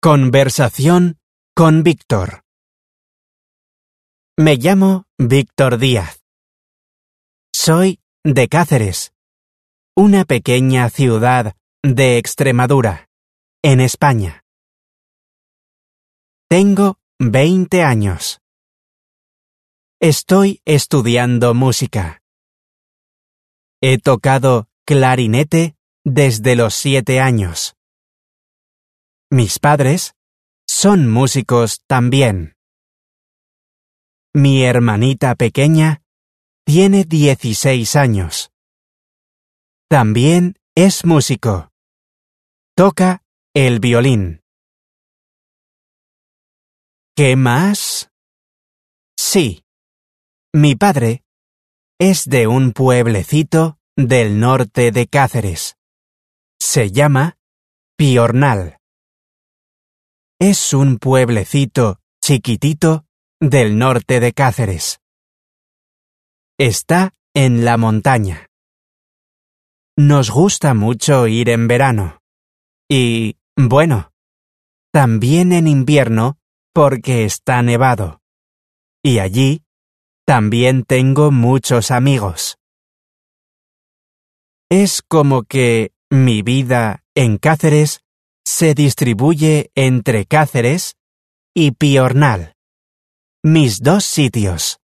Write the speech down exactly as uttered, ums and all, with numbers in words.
Conversación con Víctor. Me llamo Víctor Díaz. Soy de Cáceres, una pequeña ciudad de Extremadura, en España. Tengo veinte años. Estoy estudiando música. He tocado clarinete desde los siete años. Mis padres son músicos también. Mi hermanita pequeña tiene dieciséis años. También es músico. Toca el violín. ¿Qué más? Sí, mi padre es de un pueblecito del norte de Cáceres. Se llama Piornal. Es un pueblecito chiquitito del norte de Cáceres. Está en la montaña. Nos gusta mucho ir en verano. Y, bueno, también en invierno porque está nevado. Y allí también tengo muchos amigos. Es como que mi vida en Cáceres se distribuye entre Cáceres y Piornal, mis dos sitios.